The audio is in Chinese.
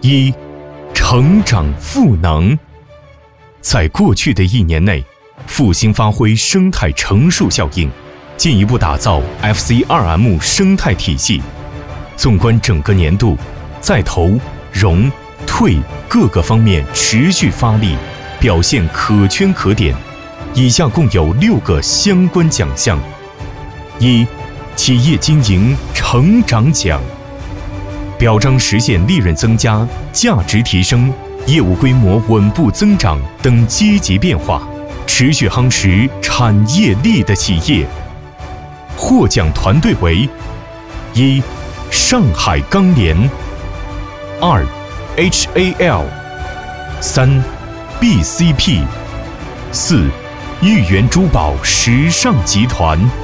一、成长赋能。在过去的1年内，复兴发挥生态乘数效应，进一步打造 FC2M 生态体系。纵观整个年度，在投、融、退各个方面持续发力，表现可圈可点。以下共有6个相关奖项：一、企业经营成长奖，表彰实现利润增加、价值提升、业务规模稳步增长等积极变化，持续夯实产业力的企业。获奖团队为：一、上海钢联；二、HAL；三、BCP；四、豫园珠宝时尚集团。